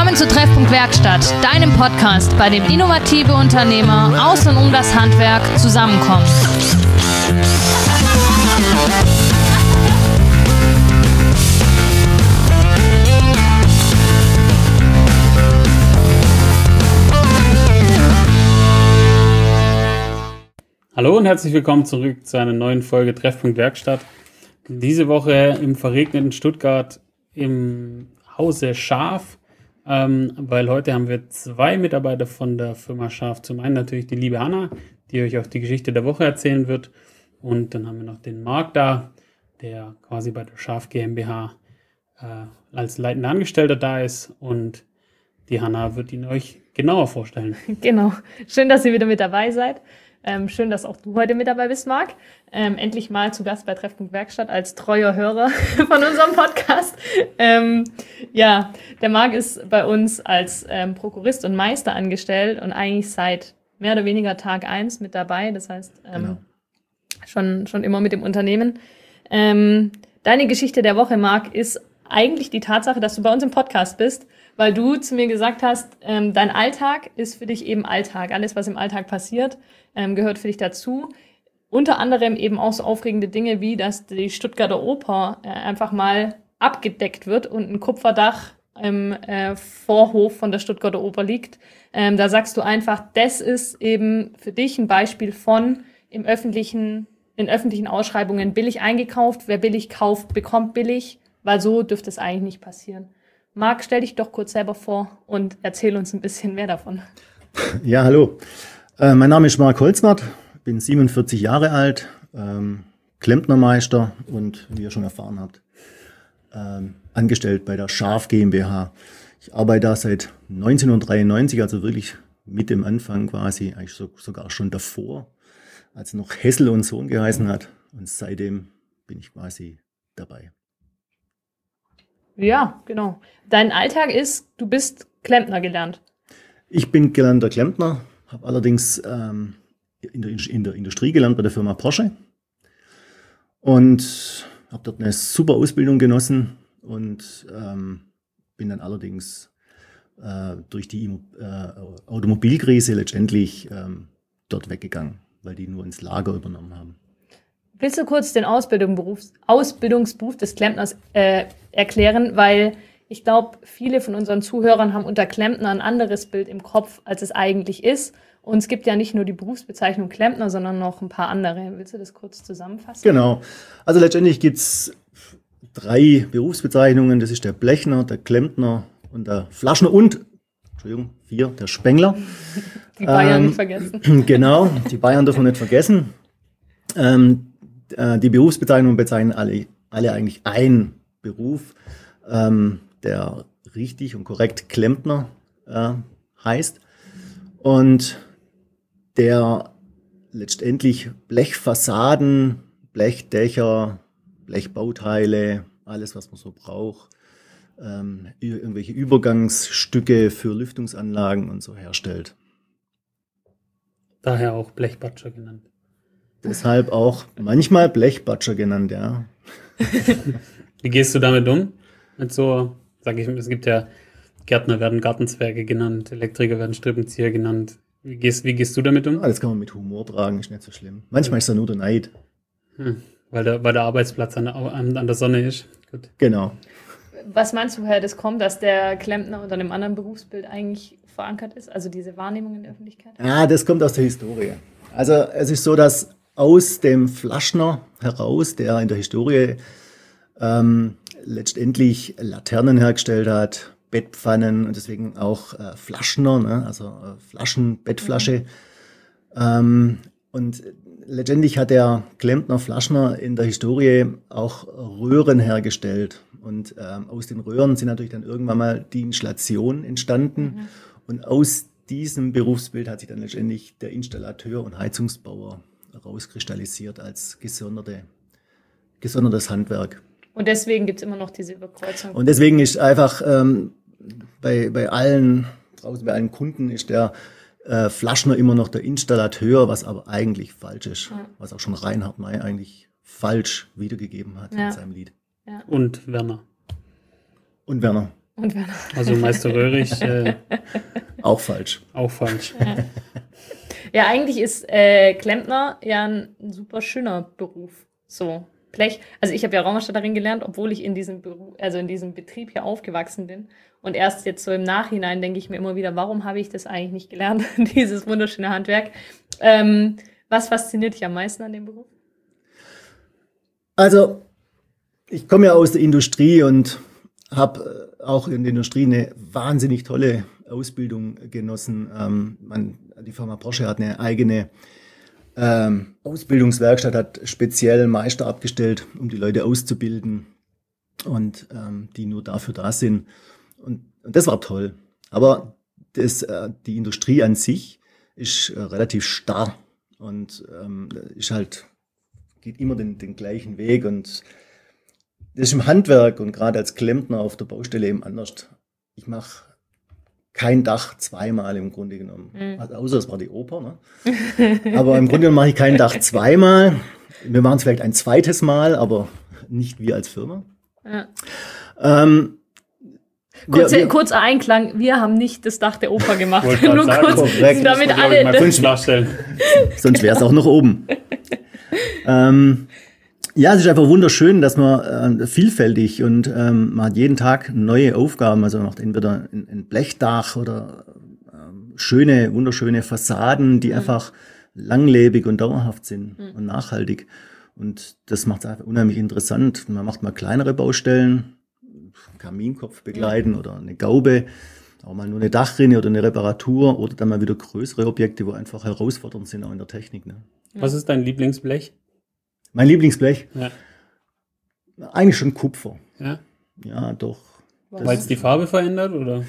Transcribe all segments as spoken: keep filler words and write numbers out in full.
Willkommen zu Treffpunkt Werkstatt, deinem Podcast, bei dem innovative Unternehmer aus und um das Handwerk zusammenkommen. Hallo und herzlich willkommen zurück zu einer neuen Folge Treffpunkt Werkstatt. Diese Woche im verregneten Stuttgart im Hause Scharf, ähm, weil heute haben wir zwei Mitarbeiter von der Firma Scharf. Zum einen natürlich die liebe Hanna, die euch auch die Geschichte der Woche erzählen wird. Und dann haben wir noch den Marc da, der quasi bei der Scharf GmbH äh, als leitender Angestellter da ist. Und die Hanna wird ihn euch genauer vorstellen. Genau. Schön, dass ihr wieder mit dabei seid. Ähm, schön, dass auch du heute mit dabei bist, Marc. Ähm, endlich mal zu Gast bei Treffpunkt Werkstatt als treuer Hörer von unserem Podcast. Ähm, ja, der Marc ist bei uns als ähm, Prokurist und Meister angestellt und eigentlich seit mehr oder weniger Tag eins mit dabei. Das heißt, ähm, genau. schon, schon immer mit dem Unternehmen. Ähm, deine Geschichte der Woche, Marc, ist eigentlich die Tatsache, dass du bei uns im Podcast bist, weil du zu mir gesagt hast, ähm, dein Alltag ist für dich eben Alltag. Alles, was im Alltag passiert, ähm, gehört für dich dazu. Unter anderem eben auch so aufregende Dinge wie, dass die Stuttgarter Oper äh, einfach mal abgedeckt wird und ein Kupferdach im äh, Vorhof von der Stuttgarter Oper liegt. Ähm, da sagst du einfach, das ist eben für dich ein Beispiel von im öffentlichen, in öffentlichen Ausschreibungen billig eingekauft. Wer billig kauft, bekommt billig, weil so dürfte es eigentlich nicht passieren. Marc, stell dich doch kurz selber vor und erzähl uns ein bisschen mehr davon. Ja, hallo. Äh, mein Name ist Marc Holzmert, bin siebenundvierzig Jahre alt, ähm, Klempnermeister und, wie ihr schon erfahren habt, ähm, angestellt bei der Scharf GmbH. Ich arbeite da seit neunzehnhundertdreiundneunzig, also wirklich mit dem Anfang quasi, eigentlich so, sogar schon davor, als es noch Hessel und Sohn geheißen hat. Und seitdem bin ich quasi dabei. Ja, genau. Dein Alltag ist, du bist Klempner gelernt. Ich bin gelernter Klempner, habe allerdings ähm, in, der, in der Industrie gelernt bei der Firma Porsche und habe dort eine super Ausbildung genossen und ähm, bin dann allerdings äh, durch die äh, Automobilkrise letztendlich ähm, dort weggegangen, weil die nur ins Lager übernommen haben. Willst du kurz den Ausbildungsberuf, Ausbildungsberuf des Klempners äh, erklären? Weil ich glaube, viele von unseren Zuhörern haben unter Klempner ein anderes Bild im Kopf, als es eigentlich ist. Und es gibt ja nicht nur die Berufsbezeichnung Klempner, sondern noch ein paar andere. Willst du das kurz zusammenfassen? Genau. Also letztendlich gibt es drei Berufsbezeichnungen. Das ist der Blechner, der Klempner und der Flaschner und, Entschuldigung, vier, der Spengler. Die Bayern ähm, nicht vergessen. Genau, die Bayern dürfen wir nicht vergessen. Ähm, Die Berufsbezeichnungen bezeichnen alle, alle eigentlich einen Beruf, ähm, der richtig und korrekt Klempner äh, heißt und der letztendlich Blechfassaden, Blechdächer, Blechbauteile, alles was man so braucht, ähm, irgendwelche Übergangsstücke für Lüftungsanlagen und so herstellt. Daher auch Blechbatscher genannt. Deshalb auch manchmal Blechbatscher genannt, ja. Wie gehst du damit um? Mit so, sag ich, es gibt ja Gärtner werden Gartenzwerge genannt, Elektriker werden Strippenzieher genannt. Wie gehst, wie gehst du damit um? Ja, das kann man mit Humor tragen, ist nicht so schlimm. Manchmal ist da nur der Neid. Hm, weil, der, weil der Arbeitsplatz an der, an, an der Sonne ist. Gut. Genau. Was meinst du, woher das kommt, dass der Klempner unter einem anderen Berufsbild eigentlich verankert ist? Also diese Wahrnehmung in der Öffentlichkeit? Ja, das kommt aus der Historie. Also es ist so, dass aus dem Flaschner heraus, der in der Historie ähm, letztendlich Laternen hergestellt hat, Bettpfannen und deswegen auch äh, Flaschner, ne? Also äh, Flaschen, Bettflasche. Mhm. Ähm, und letztendlich hat der Klempner Flaschner in der Historie auch Röhren hergestellt. Und ähm, aus den Röhren sind natürlich dann irgendwann mal die Installationen entstanden. Mhm. Und aus diesem Berufsbild hat sich dann letztendlich der Installateur und Heizungsbauer rauskristallisiert als gesonderte, gesondertes Handwerk. Und deswegen gibt es immer noch diese Überkreuzung. Und deswegen ist einfach ähm, bei, bei allen, draußen bei allen Kunden ist der äh, Flaschner immer noch der Installateur, was aber eigentlich falsch ist. Ja. Was auch schon Reinhard May eigentlich falsch wiedergegeben hat ja. in seinem Lied. Ja. Und Werner. Und Werner. Und Werner. Also Meister Röhrig, äh, Auch falsch. auch falsch. Ja, eigentlich ist äh, Klempner ja ein, ein super schöner Beruf. So, Blech. Also ich habe ja Raumausstatterin gelernt, obwohl ich in diesem Beruf, also in diesem Betrieb hier aufgewachsen bin. Und erst jetzt so im Nachhinein denke ich mir immer wieder, warum habe ich das eigentlich nicht gelernt, dieses wunderschöne Handwerk. Ähm, was fasziniert dich am meisten an dem Beruf? Also, ich komme ja aus der Industrie und habe auch in der Industrie eine wahnsinnig tolle Ausbildung genossen. Ähm, man, die Firma Porsche hat eine eigene ähm, Ausbildungswerkstatt, hat speziell Meister abgestellt, um die Leute auszubilden und ähm, die nur dafür da sind. Und, und das war toll. Aber das, äh, die Industrie an sich ist äh, relativ starr und ähm, ist halt, geht immer den, den gleichen Weg. Und das ist im Handwerk und gerade als Klempner auf der Baustelle eben anders. Ich mache kein Dach zweimal im Grunde genommen. Mhm. Also, außer es war die Oper. Ne? Aber im Grunde genommen mache ich kein Dach zweimal. Wir machen es vielleicht ein zweites Mal, aber nicht wir als Firma. Ja. Ähm, Kurz, wir, wir, kurzer Einklang, wir haben nicht das Dach der Oper gemacht. Nur sagen, kurz, korrekt, damit das alle. mal kurz klarstellen. Sonst wäre es auch noch oben. ähm, ja, es ist einfach wunderschön, dass man äh, vielfältig und ähm, man hat jeden Tag neue Aufgaben. Also man macht entweder ein, ein Blechdach oder ähm, schöne, wunderschöne Fassaden, die mhm. einfach langlebig und dauerhaft sind mhm. und nachhaltig. Und das macht es einfach unheimlich interessant. Man macht mal kleinere Baustellen, Kaminkopf begleiten mhm. oder eine Gaube, auch mal nur eine Dachrinne oder eine Reparatur oder dann mal wieder größere Objekte, wo einfach herausfordernd sind, auch in der Technik. Ne? Was ist dein Lieblingsblech? Mein Lieblingsblech? Ja. Eigentlich schon Kupfer. Ja? Ja, doch. Weil es die Farbe verändert, oder?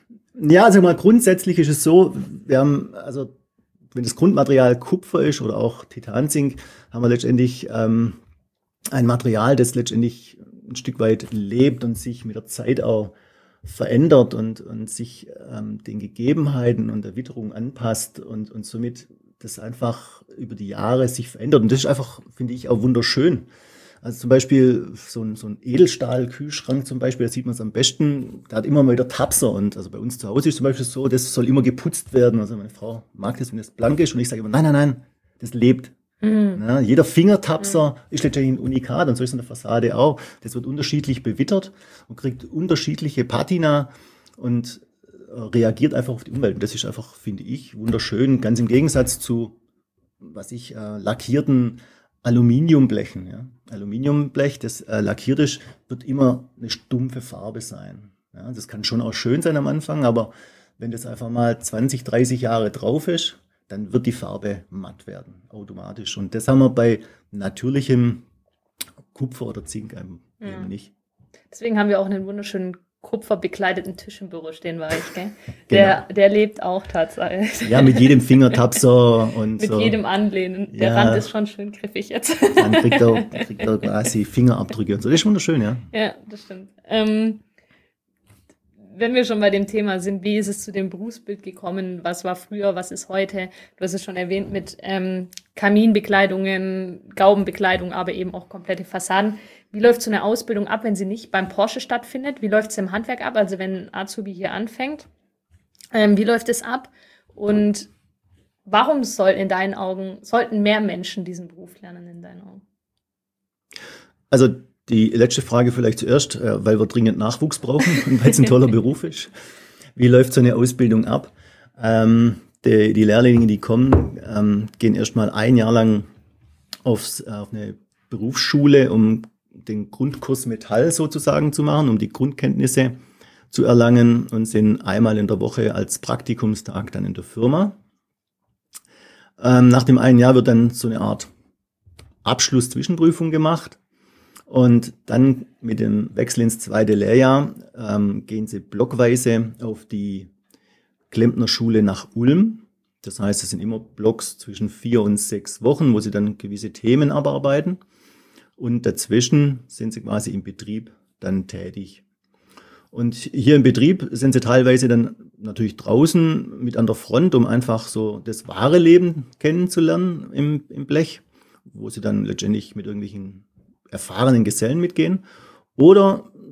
Ja, also mal grundsätzlich ist es so, wir haben, also wenn das Grundmaterial Kupfer ist oder auch Titanzink, haben wir letztendlich ähm, ein Material, das letztendlich ein Stück weit lebt und sich mit der Zeit auch verändert und, und sich ähm, den Gegebenheiten und der Witterung anpasst und, und somit das einfach über die Jahre sich verändert. Und das ist einfach, finde ich, auch wunderschön. Also zum Beispiel so ein, so ein Edelstahl-Kühlschrank zum Beispiel, da sieht man es am besten, da hat immer mal wieder Tapser. Und also bei uns zu Hause ist zum Beispiel so, das soll immer geputzt werden. Also meine Frau mag das, wenn das blank ist. Und ich sage immer, nein, nein, nein, das lebt. Mhm. Ja, jeder Fingertapser mhm. ist letztendlich ein Unikat und so ist es in der Fassade auch. Das wird unterschiedlich bewittert und kriegt unterschiedliche Patina und äh, reagiert einfach auf die Umwelt. Und das ist einfach, finde ich, wunderschön. Ganz im Gegensatz zu, was ich, äh, lackierten Aluminiumblechen. Ja. Aluminiumblech, das äh, lackiert ist, wird immer eine stumpfe Farbe sein. Ja, das kann schon auch schön sein am Anfang, aber wenn das einfach mal zwanzig, dreißig Jahre drauf ist, dann wird die Farbe matt werden, automatisch. Und das haben wir bei natürlichem Kupfer oder Zink eben mhm. nicht. Deswegen haben wir auch einen wunderschönen kupferbekleideten Tisch im Büro stehen bei euch, gell? Der, genau. der lebt auch tatsächlich. Ja, mit jedem Fingertapser und mit so. jedem Anlehnen. Der ja. Rand ist schon schön griffig jetzt. Dann kriegt er, kriegt er quasi Fingerabdrücke und so. Das ist wunderschön, ja. Ja, das stimmt. Ähm, wenn wir schon bei dem Thema sind, wie ist es zu dem Berufsbild gekommen? Was war früher, was ist heute? Du hast es schon erwähnt mit ähm, Kaminbekleidungen, Gaubenbekleidung, aber eben auch komplette Fassaden. Wie läuft so eine Ausbildung ab, wenn sie nicht beim Porsche stattfindet? Wie läuft es im Handwerk ab? Also wenn ein Azubi hier anfängt, ähm, wie läuft es ab? Und warum soll in deinen Augen, sollten mehr Menschen diesen Beruf lernen in deinen Augen? Also die letzte Frage vielleicht zuerst, weil wir dringend Nachwuchs brauchen und weil es ein toller Beruf ist. Wie läuft so eine Ausbildung ab? Ähm, die, die Lehrlinge, die kommen, ähm, gehen erstmal ein Jahr lang aufs, auf eine Berufsschule, um den Grundkurs Metall sozusagen zu machen, um die Grundkenntnisse zu erlangen und sind einmal in der Woche als Praktikumstag dann in der Firma. Ähm, nach dem einen Jahr wird dann so eine Art Abschluss-Zwischenprüfung gemacht. Und dann mit dem Wechsel ins zweite Lehrjahr ähm, gehen sie blockweise auf die Klempnerschule nach Ulm. Das heißt, es sind immer Blocks zwischen vier und sechs Wochen, wo sie dann gewisse Themen abarbeiten. Und dazwischen sind sie quasi im Betrieb dann tätig. Und hier im Betrieb sind sie teilweise dann natürlich draußen mit an der Front, um einfach so das wahre Leben kennenzulernen im, im Blech, wo sie dann letztendlich mit irgendwelchen erfahrenen Gesellen mitgehen. Oder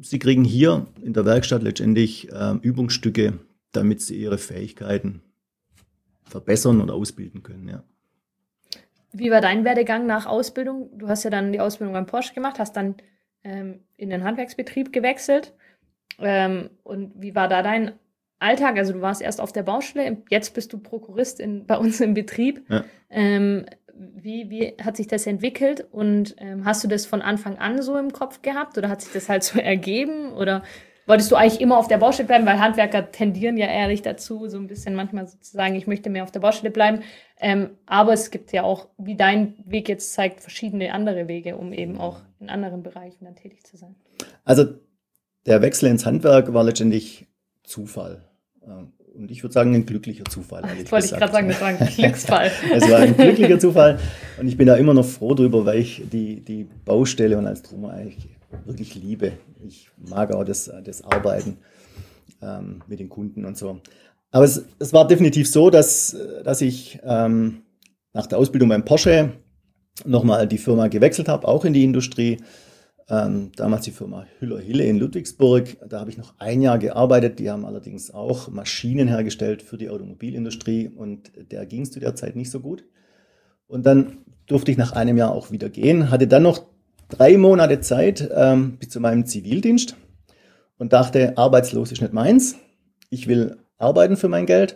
sie kriegen hier in der Werkstatt letztendlich äh, Übungsstücke, damit sie ihre Fähigkeiten verbessern oder ausbilden können. Ja. Wie war dein Werdegang nach Ausbildung? Du hast ja dann die Ausbildung beim Porsche gemacht, hast dann ähm, in den Handwerksbetrieb gewechselt. Ähm, und wie war da dein Alltag? Also du warst erst auf der Baustelle, jetzt bist du Prokurist in, bei uns im Betrieb. Ja. Ähm, wie, wie hat sich das entwickelt und ähm, hast du das von Anfang an so im Kopf gehabt oder hat sich das halt so ergeben oder wolltest du eigentlich immer auf der Baustelle bleiben, weil Handwerker tendieren ja ehrlich dazu, so ein bisschen manchmal sozusagen, ich möchte mehr auf der Baustelle bleiben, ähm, aber es gibt ja auch, wie dein Weg jetzt zeigt, verschiedene andere Wege, um eben auch in anderen Bereichen dann tätig zu sein. Also der Wechsel ins Handwerk war letztendlich Zufall. Und ich würde sagen, ein glücklicher Zufall. Das wollte ich gerade sagen, das war ein Glücksfall. Es war ein glücklicher Zufall und ich bin da immer noch froh drüber, weil ich die, die Baustelle und als Trümmer eigentlich wirklich liebe. Ich mag auch das, das Arbeiten ähm, mit den Kunden und so. Aber es, es war definitiv so, dass, dass ich ähm, nach der Ausbildung beim Porsche nochmal die Firma gewechselt habe, auch in die Industrie. Ähm, damals die Firma Hüller-Hille in Ludwigsburg. Da habe ich noch ein Jahr gearbeitet. Die haben allerdings auch Maschinen hergestellt für die Automobilindustrie und der ging es zu der Zeit nicht so gut. Und dann durfte ich nach einem Jahr auch wieder gehen. Hatte dann noch drei Monate Zeit ähm, bis zu meinem Zivildienst und dachte, arbeitslos ist nicht meins. Ich will arbeiten für mein Geld.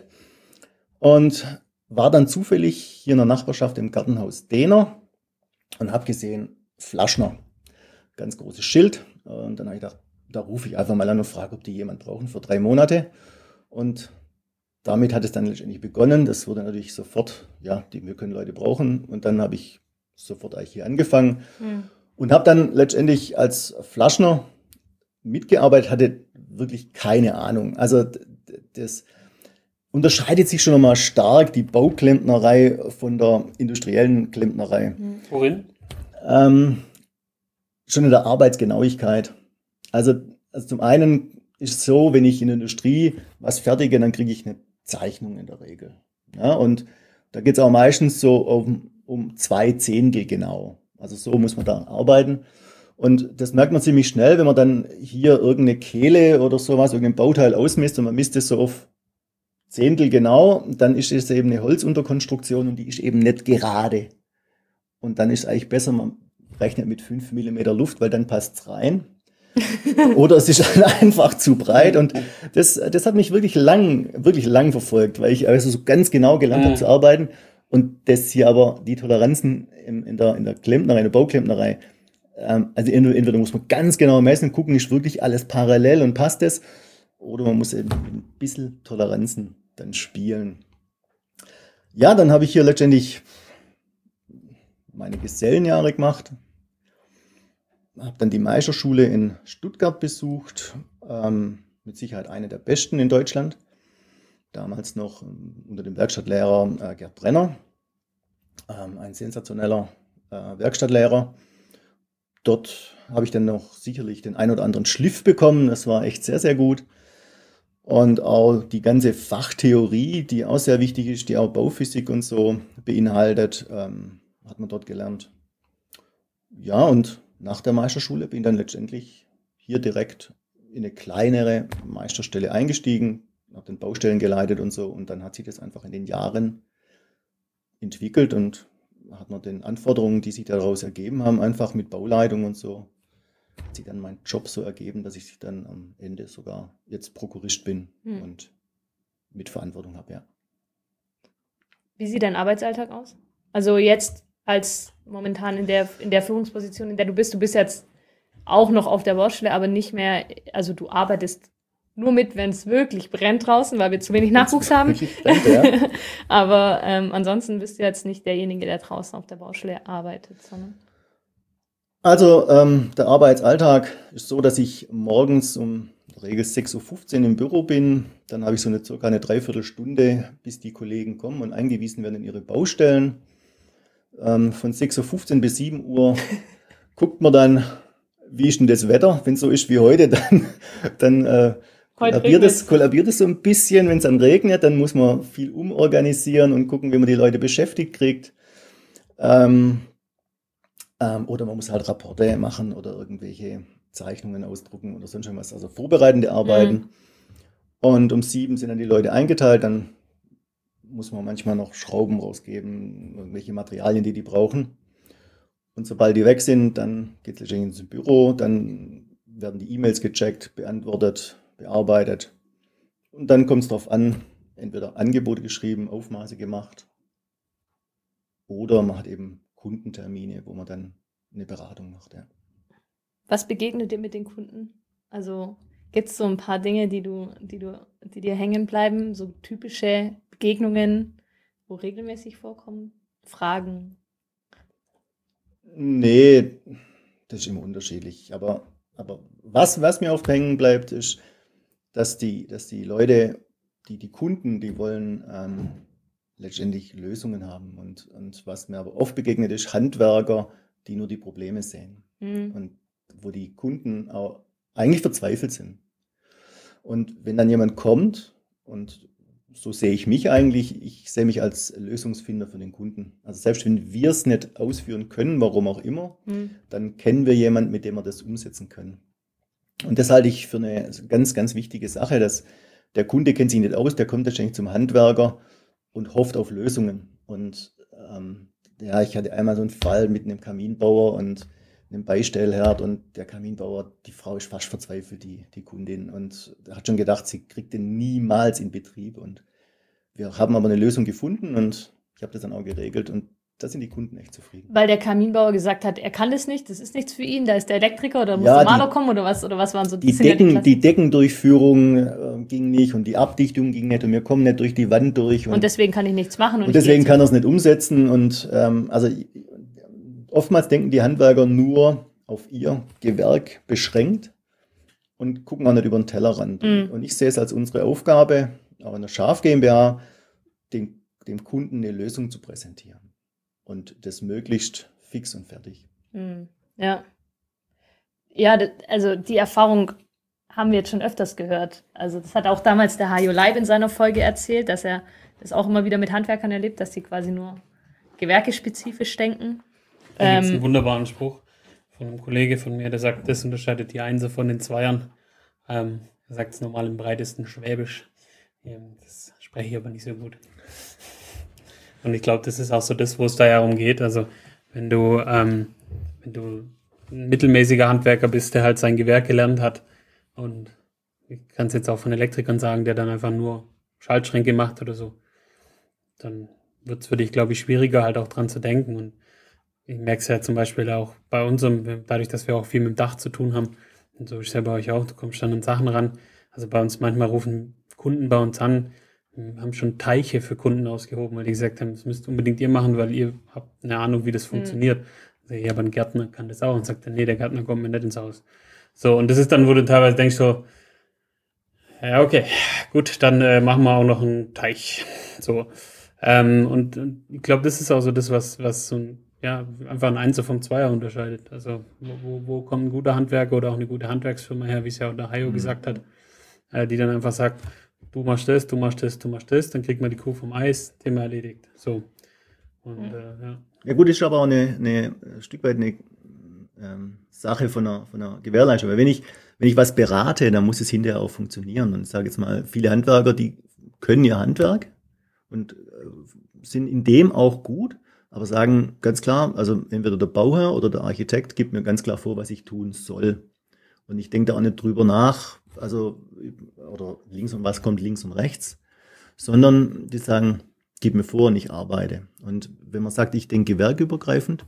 Und war dann zufällig hier in der Nachbarschaft im Gartenhaus Dehner und habe gesehen, Flaschner. Ganz großes Schild. Und dann habe ich gedacht, da rufe ich einfach mal an und frage, ob die jemand brauchen für drei Monate. Und damit hat es dann letztendlich begonnen. Das wurde natürlich sofort, ja, die, wir können Leute brauchen. Und dann habe ich sofort eigentlich hier angefangen mhm. und habe dann letztendlich als Flaschner mitgearbeitet, hatte wirklich keine Ahnung. Also das unterscheidet sich schon nochmal stark, die Bauklempnerei von der industriellen Klempnerei. Mhm. Worin? Ähm, Schon in der Arbeitsgenauigkeit. Also, also zum einen ist es so, wenn ich in der Industrie was fertige, dann kriege ich eine Zeichnung in der Regel. Ja, und da geht es auch meistens so um, um zwei Zehntel genau. Also so muss man da arbeiten. Und das merkt man ziemlich schnell, wenn man dann hier irgendeine Kehle oder sowas, irgendein Bauteil ausmisst und man misst es so auf Zehntel genau, dann ist es eben eine Holzunterkonstruktion und die ist eben nicht gerade. Und dann ist es eigentlich besser, man rechnet mit fünf Millimeter Luft, weil dann passt es rein. Oder es ist einfach zu breit. Und das, das hat mich wirklich lang, wirklich lang verfolgt, weil ich also so ganz genau gelernt habe zu arbeiten. Und das hier aber, die Toleranzen in, in der, in der Klempnerei, in der Bauklempnerei, ähm, also entweder muss man ganz genau messen, gucken, ist wirklich alles parallel und passt es. Oder man muss eben ein bisschen Toleranzen dann spielen. Ja, dann habe ich hier letztendlich meine Gesellenjahre gemacht. Habe dann die Meisterschule in Stuttgart besucht, ähm, mit Sicherheit eine der besten in Deutschland. Damals noch ähm, unter dem Werkstattlehrer äh, Gerd Brenner, ähm, ein sensationeller äh, Werkstattlehrer. Dort habe ich dann noch sicherlich den ein oder anderen Schliff bekommen, das war echt sehr, sehr gut. Und auch die ganze Fachtheorie, die auch sehr wichtig ist, die auch Bauphysik und so beinhaltet, ähm, hat man dort gelernt. Ja, und nach der Meisterschule bin ich dann letztendlich hier direkt in eine kleinere Meisterstelle eingestiegen, habe den Baustellen geleitet und so. Und dann hat sich das einfach in den Jahren entwickelt und hat man den Anforderungen, die sich daraus ergeben haben, einfach mit Bauleitung und so, hat sich dann mein Job so ergeben, dass ich dann am Ende sogar jetzt Prokurist bin hm. und mit Verantwortung habe, ja. Wie sieht dein Arbeitsalltag aus? Also jetzt als momentan in der, in der Führungsposition, in der du bist. Du bist jetzt auch noch auf der Baustelle, aber nicht mehr, also du arbeitest nur mit, wenn es wirklich brennt draußen, weil wir zu wenig Nachwuchs haben. Brennt, ja. Aber ähm, ansonsten bist du jetzt nicht derjenige, der draußen auf der Baustelle arbeitet, sondern... Also ähm, der Arbeitsalltag ist so, dass ich morgens um in der Regel sechs Uhr fünfzehn im Büro bin. Dann habe ich so eine circa eine Dreiviertelstunde, bis die Kollegen kommen und eingewiesen werden in ihre Baustellen. Ähm, von sechs Uhr fünfzehn bis sieben Uhr guckt man dann, wie ist denn das Wetter? Wenn es so ist wie heute, dann, dann äh, kollabiert, es, kollabiert es so ein bisschen. Wenn es dann regnet, dann muss man viel umorganisieren und gucken, wie man die Leute beschäftigt kriegt. Ähm, ähm, oder man muss halt Rapporte machen oder irgendwelche Zeichnungen ausdrucken oder sonst irgendwas, also vorbereitende Arbeiten. Mhm. Und um sieben sind dann die Leute eingeteilt, dann muss man manchmal noch Schrauben rausgeben, irgendwelche Materialien, die die brauchen. Und sobald die weg sind, dann geht es letztendlich ins Büro, dann werden die E-Mails gecheckt, beantwortet, bearbeitet. Und dann kommt es darauf an, entweder Angebote geschrieben, Aufmaße gemacht oder man hat eben Kundentermine, wo man dann eine Beratung macht. Ja. Was begegnet dir mit den Kunden? Also gibt es so ein paar Dinge, die du, die du, die dir hängen bleiben, so typische Begegnungen, wo regelmäßig vorkommen? Fragen? Nee, das ist immer unterschiedlich. Aber, aber was, was mir oft hängen bleibt, ist, dass die, dass die Leute, die, die Kunden, die wollen ähm, letztendlich Lösungen haben. Und, und was mir aber oft begegnet, ist Handwerker, die nur die Probleme sehen. Mhm. Und wo die Kunden auch eigentlich verzweifelt sind. Und wenn dann jemand kommt, und so sehe ich mich eigentlich, ich sehe mich als Lösungsfinder für den Kunden. Also selbst wenn wir es nicht ausführen können, warum auch immer, mhm. dann kennen wir jemanden, mit dem wir das umsetzen können. Und das halte ich für eine ganz, ganz wichtige Sache, dass der Kunde kennt sich nicht aus, der kommt wahrscheinlich zum Handwerker und hofft auf Lösungen. Und ähm, ja, ich hatte einmal so einen Fall mit einem Kaminbauer und einem Beistellherd und der Kaminbauer, die Frau ist fast verzweifelt, die, die Kundin, und hat schon gedacht, sie kriegt den niemals in Betrieb, und wir haben aber eine Lösung gefunden und ich habe das dann auch geregelt und da sind die Kunden echt zufrieden. Weil der Kaminbauer gesagt hat, er kann das nicht, das ist nichts für ihn, da ist der Elektriker oder muss ja, der Maler kommen oder was, oder was waren so die Decken, ja die, die Deckendurchführung äh, ging nicht und die Abdichtung ging nicht und wir kommen nicht durch die Wand durch. Und, und deswegen kann ich nichts machen. Und, und deswegen kann er es nicht umsetzen und ähm, also oftmals denken die Handwerker nur auf ihr Gewerk beschränkt und gucken auch nicht über den Tellerrand. Mhm. Und ich sehe es als unsere Aufgabe, auch in der Schaf GmbH, den, dem Kunden eine Lösung zu präsentieren. Und das möglichst fix und fertig. Mhm. Ja. Ja, also die Erfahrung haben wir jetzt schon öfters gehört. Also das hat auch damals der Hajo Leib in seiner Folge erzählt, dass er das auch immer wieder mit Handwerkern erlebt, dass sie quasi nur gewerkespezifisch denken. Da gibt es einen wunderbaren Spruch von einem Kollege von mir, der sagt, das unterscheidet die Einser von den Zweiern. Ähm, er sagt es normal im breitesten Schwäbisch. Ähm, das spreche ich aber nicht so gut. Und ich glaube, das ist auch so das, wo es da ja umgeht. Also wenn du, ähm, wenn du ein mittelmäßiger Handwerker bist, der halt sein Gewerk gelernt hat, und ich kann es jetzt auch von Elektrikern sagen, der dann einfach nur Schaltschränke macht oder so, dann wird es für dich, glaube ich, schwieriger, halt auch dran zu denken. Und ich merke es ja zum Beispiel auch bei unserem, dadurch, dass wir auch viel mit dem Dach zu tun haben, und so ist es ja bei euch auch, du kommst dann an Sachen ran. Also bei uns, manchmal rufen Kunden bei uns an, haben schon Teiche für Kunden ausgehoben, weil die gesagt haben, das müsst unbedingt ihr machen, weil ihr habt eine Ahnung, wie das funktioniert. Mhm. Also, ja, aber ein Gärtner kann das auch. Und sagt dann, nee, der Gärtner kommt mir nicht ins Haus. So, und das ist dann, wo du teilweise denkst so, ja, okay, gut, dann äh, machen wir auch noch einen Teich. So, ähm, und, und ich glaube, das ist auch so das, was, was so ein, ja, einfach ein Einser vom Zweier unterscheidet. Also, wo, wo, wo kommt ein guter Handwerker oder auch eine gute Handwerksfirma her, wie es ja auch der Hajo mhm. gesagt hat, äh, die dann einfach sagt, du machst das, du machst das, du machst das, dann kriegt man die Kuh vom Eis, Thema erledigt. So. Und, mhm. äh, ja. Ja gut, ist aber auch eine, eine ein Stück weit eine ähm, Sache von einer, von einer Gewährleistung. Weil wenn ich, wenn ich was berate, dann muss es hinterher auch funktionieren. Und ich sage jetzt mal, viele Handwerker, die können ihr Handwerk und äh, sind in dem auch gut, aber sagen ganz klar, also entweder der Bauherr oder der Architekt gibt mir ganz klar vor, was ich tun soll. Und ich denke da auch nicht drüber nach, also, oder links und was kommt links und rechts, sondern die sagen, gib mir vor und ich arbeite. Und wenn man sagt, ich denke gewerkübergreifend,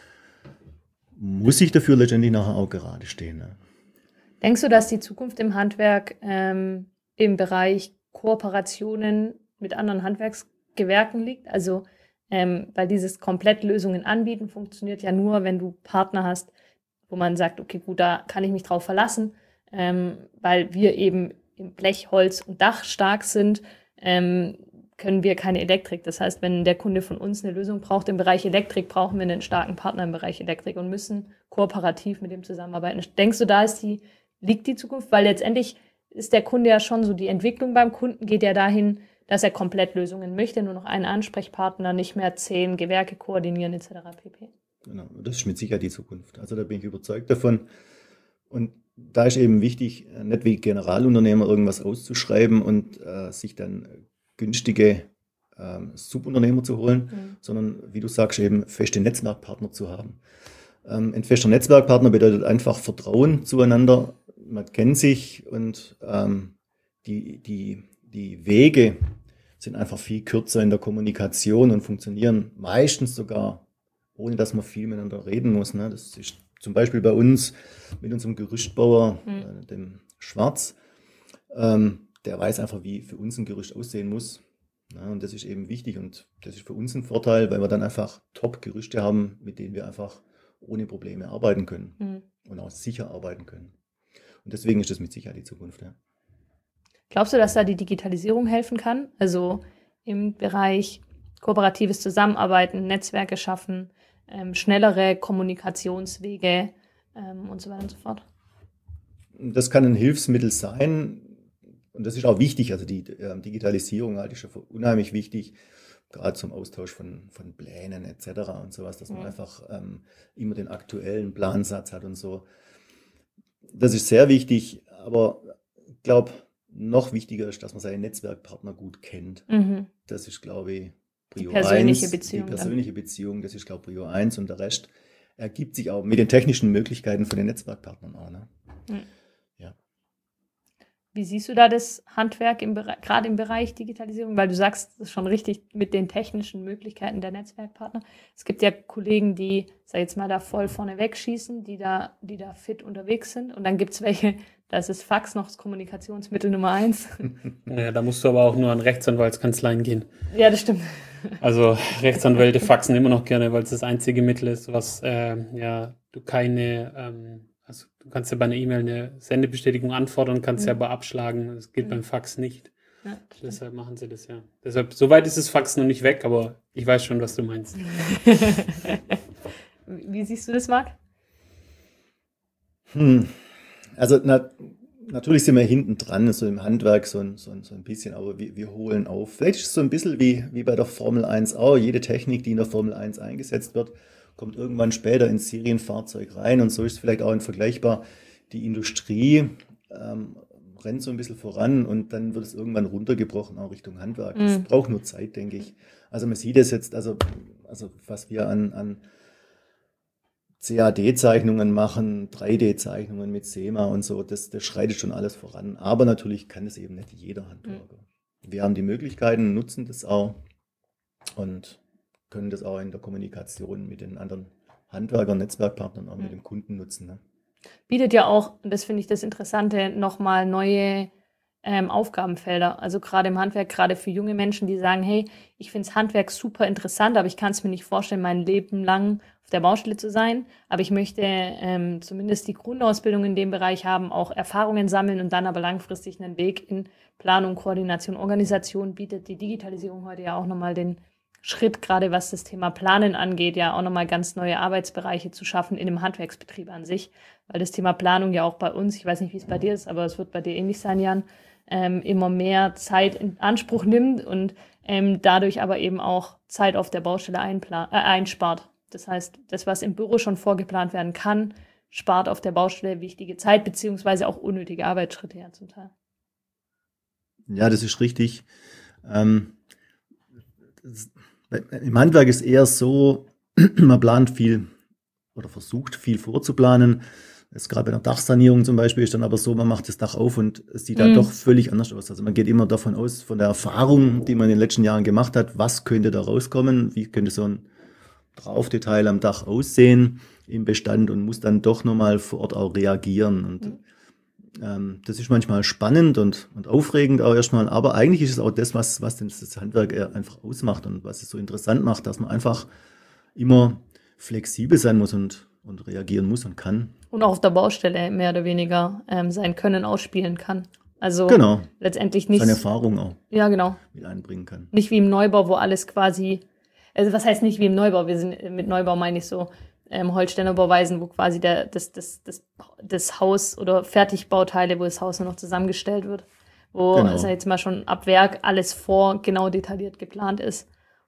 muss ich dafür letztendlich nachher auch gerade stehen. Ne? Denkst du, dass die Zukunft im Handwerk ähm, im Bereich Kooperationen mit anderen Handwerksgewerken liegt? Also, ähm, weil dieses Komplettlösungen anbieten funktioniert ja nur, wenn du Partner hast, wo man sagt, okay, gut, da kann ich mich drauf verlassen, ähm, weil wir eben im Blech, Holz und Dach stark sind, ähm, können wir keine Elektrik. Das heißt, wenn der Kunde von uns eine Lösung braucht im Bereich Elektrik, brauchen wir einen starken Partner im Bereich Elektrik und müssen kooperativ mit dem zusammenarbeiten. Denkst du, da ist die, liegt die Zukunft? Weil letztendlich ist der Kunde ja schon so, die Entwicklung beim Kunden geht ja dahin, dass er Komplettlösungen möchte, nur noch einen Ansprechpartner, nicht mehr zehn Gewerke koordinieren et cetera pp. Genau, das ist mit Sicherheit die Zukunft. Also da bin ich überzeugt davon. Und da ist eben wichtig, nicht wie Generalunternehmer irgendwas auszuschreiben und äh, sich dann günstige ähm, Subunternehmer zu holen, mhm. sondern, wie du sagst, eben feste Netzwerkpartner zu haben. Ähm, ein fester Netzwerkpartner bedeutet einfach Vertrauen zueinander. Man kennt sich und ähm, die, die, die Wege sind einfach viel kürzer in der Kommunikation und funktionieren meistens sogar, ohne dass man viel miteinander reden muss. Ne? Das ist zum Beispiel bei uns mit unserem Gerüstbauer, mhm. äh, dem Schwarz. Ähm, der weiß einfach, wie für uns ein Gerüst aussehen muss. Ja, und das ist eben wichtig und das ist für uns ein Vorteil, weil wir dann einfach Top-Gerüste haben, mit denen wir einfach ohne Probleme arbeiten können mhm. und auch sicher arbeiten können. Und deswegen ist das mit Sicherheit die Zukunft. Ja. Glaubst du, dass da die Digitalisierung helfen kann? Also im Bereich kooperatives Zusammenarbeiten, Netzwerke schaffen, ähm, schnellere Kommunikationswege ähm, und so weiter und so fort? Das kann ein Hilfsmittel sein und das ist auch wichtig. Also die äh, Digitalisierung halte ich schon für unheimlich wichtig, gerade zum Austausch von, von Plänen et cetera und sowas, dass man mhm. einfach ähm, immer den aktuellen Plansatz hat und so. Das ist sehr wichtig, aber ich glaube, noch wichtiger ist, dass man seine Netzwerkpartner gut kennt. Mhm. Das ist, glaube ich, Prio die persönliche eins. Beziehung. Die persönliche dann. Beziehung, das ist, glaube ich, Prio eins und der Rest ergibt sich auch mit den technischen Möglichkeiten von den Netzwerkpartnern auch. Ne? Mhm. Ja. Wie siehst du da das Handwerk im Bereich, gerade im Bereich Digitalisierung? Weil du sagst, das ist schon richtig mit den technischen Möglichkeiten der Netzwerkpartner. Es gibt ja Kollegen, die, sag jetzt mal, da voll vorne wegschießen, die da, die da fit unterwegs sind. Und dann gibt es welche, da ist das Fax noch das Kommunikationsmittel Nummer eins. Ja, da musst du aber auch nur an Rechtsanwaltskanzleien gehen. Ja, das stimmt. Also Rechtsanwälte faxen immer noch gerne, weil es das einzige Mittel ist, was äh, ja du keine, ähm, also du kannst ja bei einer E-Mail eine Sendebestätigung anfordern, kannst ja aber abschlagen. Das geht mhm. beim Fax nicht. Ja, deshalb machen sie das ja. Deshalb, soweit ist das Fax noch nicht weg, aber ich weiß schon, was du meinst. Wie siehst du das, Marc? Hm. Also na, natürlich sind wir hinten dran, so im Handwerk so ein, so ein, so ein bisschen, aber wir, wir holen auf. Vielleicht ist es so ein bisschen wie, wie bei der Formel eins auch. Jede Technik, die in der Formel eins eingesetzt wird, kommt irgendwann später ins Serienfahrzeug rein. Und so ist es vielleicht auch in vergleichbar. Die Industrie ähm, rennt so ein bisschen voran und dann wird es irgendwann runtergebrochen, auch Richtung Handwerk. Das mhm. braucht nur Zeit, denke ich. Also man sieht es jetzt, also, also was wir an, an C A D-Zeichnungen machen, drei D-Zeichnungen mit SEMA und so, das, das schreitet schon alles voran. Aber natürlich kann es eben nicht jeder Handwerker. Mhm. Wir haben die Möglichkeiten, nutzen das auch und können das auch in der Kommunikation mit den anderen Handwerkern, Netzwerkpartnern, auch mhm. mit dem Kunden nutzen. Ne? Bietet ja auch, und das finde ich das Interessante, nochmal neue ähm, Aufgabenfelder. Also gerade im Handwerk, gerade für junge Menschen, die sagen, hey, ich finde das Handwerk super interessant, aber ich kann es mir nicht vorstellen, mein Leben lang auf der Baustelle zu sein. Aber ich möchte ähm, zumindest die Grundausbildung in dem Bereich haben, auch Erfahrungen sammeln und dann aber langfristig einen Weg in Planung, Koordination, Organisation bietet die Digitalisierung heute ja auch nochmal den Schritt, gerade was das Thema Planen angeht, ja auch nochmal ganz neue Arbeitsbereiche zu schaffen in dem Handwerksbetrieb an sich. Weil das Thema Planung ja auch bei uns, ich weiß nicht, wie es bei dir ist, aber es wird bei dir ähnlich sein, Jan, ähm, immer mehr Zeit in Anspruch nimmt und ähm, dadurch aber eben auch Zeit auf der Baustelle einplan- äh, einspart. Das heißt, das, was im Büro schon vorgeplant werden kann, spart auf der Baustelle wichtige Zeit, beziehungsweise auch unnötige Arbeitsschritte ja zum Teil. Ja, das ist richtig. Ähm, das, im Handwerk ist eher so, man plant viel oder versucht viel vorzuplanen. Das gerade bei einer Dachsanierung zum Beispiel ist dann aber so, man macht das Dach auf und es sieht dann mm. doch völlig anders aus. Also man geht immer davon aus, von der Erfahrung, die man in den letzten Jahren gemacht hat, was könnte da rauskommen, wie könnte so ein Draufdetail am Dach aussehen im Bestand und muss dann doch nochmal vor Ort auch reagieren. Und mm. ähm, das ist manchmal spannend und, und aufregend auch erstmal, aber eigentlich ist es auch das, was, was das Handwerk einfach ausmacht und was es so interessant macht, dass man einfach immer flexibel sein muss und, und reagieren muss und kann. Und auch auf der Baustelle mehr oder weniger ähm, sein Können ausspielen kann. Also genau. letztendlich nicht. Seine Erfahrung auch ja, genau. mit einbringen kann. Nicht wie im Neubau, wo alles quasi, also was heißt nicht wie im Neubau? Wir sind mit Neubau meine ich so ähm, Holzsteiner Bauweisen, wo quasi der, das, das, das, das Haus oder Fertigbauteile, wo das Haus nur noch zusammengestellt wird. Wo, genau. also jetzt mal schon ab Werk alles vor genau detailliert geplant ist.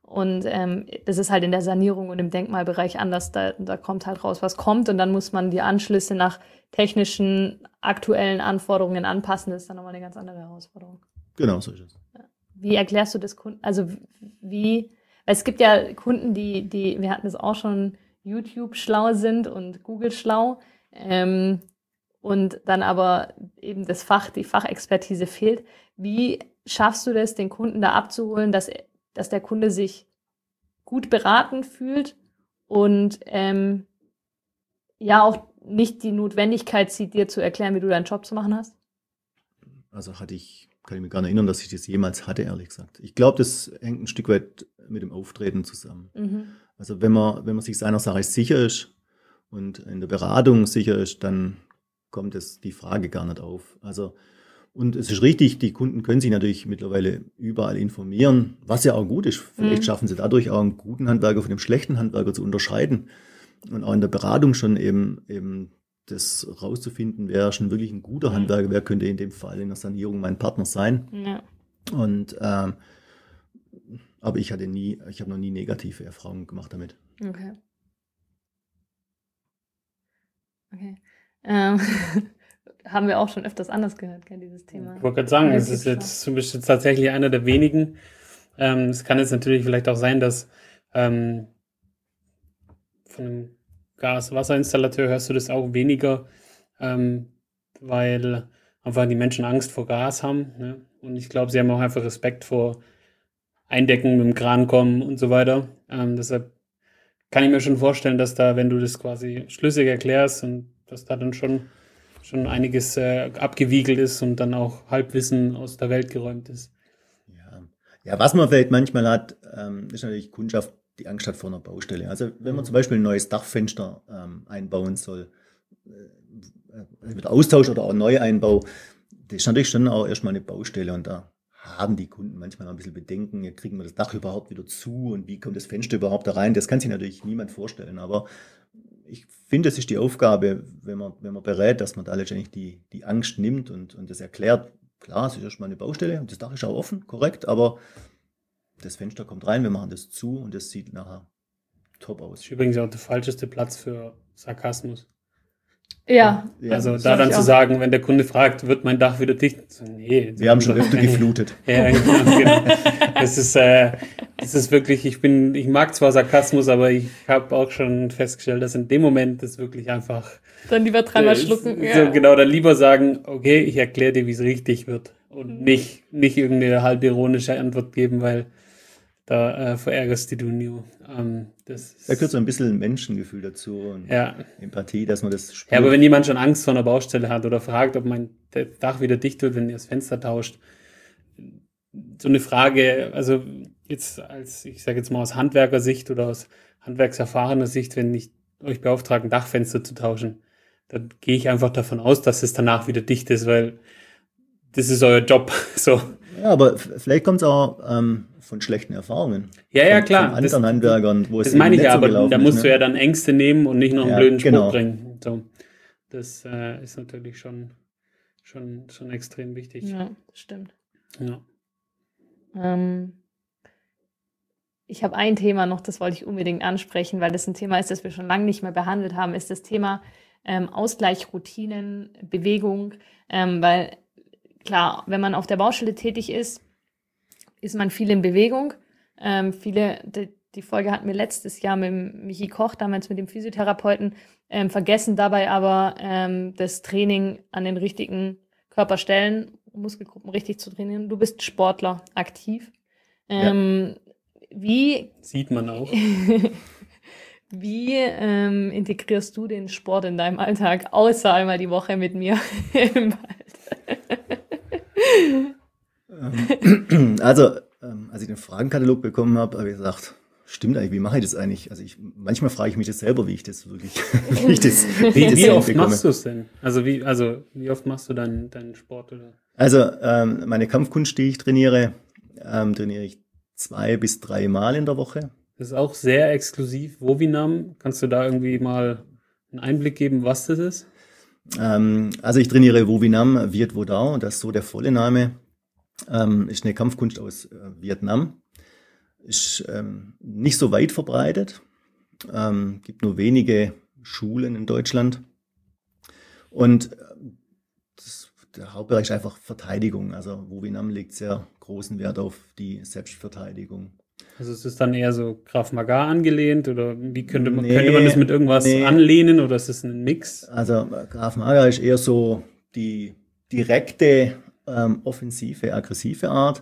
Und ähm, das ist halt in der Sanierung und im Denkmalbereich anders. Da, da kommt halt raus, was kommt. Und dann muss man die Anschlüsse nach technischen, aktuellen Anforderungen anpassen. Das ist dann nochmal eine ganz andere Herausforderung. Genau, so ist es. Wie erklärst du das Kunden? Also wie, weil es gibt ja Kunden, die, die, wir hatten es auch schon, YouTube schlau sind und Google schlau. Ähm, und dann aber eben das Fach, die Fachexpertise fehlt. Wie schaffst du das, den Kunden da abzuholen, dass dass der Kunde sich gut beraten fühlt und ähm, ja auch nicht die Notwendigkeit sieht, dir zu erklären, wie du deinen Job zu machen hast? Also hatte ich, kann ich mich gar nicht erinnern, dass ich das jemals hatte, ehrlich gesagt. Ich glaube, das hängt ein Stück weit mit dem Auftreten zusammen. Mhm. Also wenn man, wenn man sich seiner Sache sicher ist und in der Beratung sicher ist, dann kommt es die Frage gar nicht auf. Also und es ist richtig, die Kunden können sich natürlich mittlerweile überall informieren, was ja auch gut ist. Vielleicht mhm. schaffen sie dadurch auch einen guten Handwerker von dem schlechten Handwerker zu unterscheiden. Und auch in der Beratung schon eben, eben das rauszufinden, wer schon wirklich ein guter mhm. Handwerker, wer könnte in dem Fall in der Sanierung mein Partner sein. Ja. Und ähm, aber ich hatte nie, ich habe noch nie negative Erfahrungen gemacht damit. Okay. Okay. Ähm. Haben wir auch schon öfters anders gehört, gell, dieses Thema. Ich wollte gerade sagen, es ist jetzt, du bist jetzt tatsächlich einer der wenigen. Ähm, es kann jetzt natürlich vielleicht auch sein, dass ähm, von einem Gas-Wasser-Installateur hörst du das auch weniger, ähm, weil einfach die Menschen Angst vor Gas haben. Ne? Und ich glaube, sie haben auch einfach Respekt vor Eindecken, mit dem Kran kommen und so weiter. Ähm, deshalb kann ich mir schon vorstellen, dass da, wenn du das quasi schlüssig erklärst und dass da dann schon schon einiges äh, abgewiegelt ist und dann auch Halbwissen aus der Welt geräumt ist. Ja, ja was man vielleicht manchmal hat, ähm, ist natürlich Kundschaft, die Angst hat vor einer Baustelle. Also wenn man zum Beispiel ein neues Dachfenster ähm, einbauen soll, äh, mit Austausch oder auch Neueinbau, das ist natürlich schon auch erstmal eine Baustelle und da haben die Kunden manchmal noch ein bisschen Bedenken, ja, kriegen wir das Dach überhaupt wieder zu und wie kommt das Fenster überhaupt da rein? Das kann sich natürlich niemand vorstellen, aber ich finde, es ist die Aufgabe, wenn man, wenn man berät, dass man da letztendlich die, die Angst nimmt und, und das erklärt. Klar, es ist erstmal eine Baustelle und das Dach ist auch offen, korrekt, aber das Fenster kommt rein, wir machen das zu und das sieht nachher top aus. Das ist übrigens auch der falscheste Platz für Sarkasmus. Ja. Also ja, da dann zu sagen, wenn der Kunde fragt, wird mein Dach wieder dicht? So, nee. Wir haben schon öfter geflutet. Ja, genau, genau. Das ist, äh, das ist wirklich, ich bin, ich mag zwar Sarkasmus, aber ich habe auch schon festgestellt, dass in dem Moment das wirklich einfach... Dann lieber dreimal äh, schlucken. So, ja. Genau, dann lieber sagen, okay, ich erkläre dir, wie es richtig wird. Und mhm. nicht, nicht irgendeine halb ironische Antwort geben, weil da äh, verärgerst du nie. Ähm, das da gehört so ein bisschen Menschengefühl dazu und ja. Empathie, dass man das spürt. Ja, aber wenn jemand schon Angst vor einer Baustelle hat oder fragt, ob mein Dach wieder dicht wird, wenn ihr das Fenster tauscht, so eine Frage, also jetzt als, ich sage jetzt mal aus Handwerkersicht oder aus handwerkserfahrener Sicht, wenn ich euch beauftrage, ein Dachfenster zu tauschen, dann gehe ich einfach davon aus, dass es danach wieder dicht ist, weil das ist euer Job. So. Ja, aber vielleicht kommt es auch ähm, von schlechten Erfahrungen. Ja, ja, von, klar. Von anderen das, Handwerkern, wo es das meine ich ja, aber so da musst ist, du ne? ja dann Ängste nehmen und nicht noch einen ja, blöden Spruch genau. bringen. So. Das äh, ist natürlich schon, schon, schon extrem wichtig. Ja, das stimmt. Ja. Ähm, ich habe ein Thema noch, das wollte ich unbedingt ansprechen, weil das ein Thema ist, das wir schon lange nicht mehr behandelt haben, ist das Thema ähm, Ausgleich, Routinen, Bewegung, ähm, weil klar, wenn man auf der Baustelle tätig ist, ist man viel in Bewegung. Ähm, viele, die, die Folge hatten wir letztes Jahr mit Michi Koch, damals mit dem Physiotherapeuten, ähm, vergessen dabei aber ähm, das Training an den richtigen Körperstellen, Muskelgruppen richtig zu trainieren. Du bist Sportler, aktiv. Ähm, ja. Wie sieht man auch. Wie ähm, integrierst du den Sport in deinem Alltag, außer einmal die Woche mit mir im Wald? Also, ähm, als ich den Fragenkatalog bekommen habe, habe ich gesagt, stimmt eigentlich, wie mache ich das eigentlich? Also ich, manchmal frage ich mich das selber, wie ich das wirklich, wie ich das, wie, wie, wie oft bekomme. Machst du es denn? Also wie, also wie oft machst du deinen, deinen Sport? Oder? Also ähm, meine Kampfkunst, die ich trainiere, ähm, trainiere ich zwei bis drei Mal in der Woche. Das ist auch sehr exklusiv. Wovinam, kannst du da irgendwie mal einen Einblick geben, was das ist? Ähm, also ich trainiere Wovinam Viet Vo Dao, das ist so der volle Name. Ähm, ist eine Kampfkunst aus äh, Vietnam. ist ähm, nicht so weit verbreitet. Ähm, gibt nur wenige Schulen in Deutschland. Und das, der Hauptbereich ist einfach Verteidigung. Also Wowinam legt sehr großen Wert auf die Selbstverteidigung. Also ist es dann eher so Krav Maga angelehnt oder wie könnte man, Nee, könnte man das mit irgendwas nee. anlehnen oder ist es ein Mix? Also Krav Maga ist eher so die direkte, ähm, offensive, aggressive Art.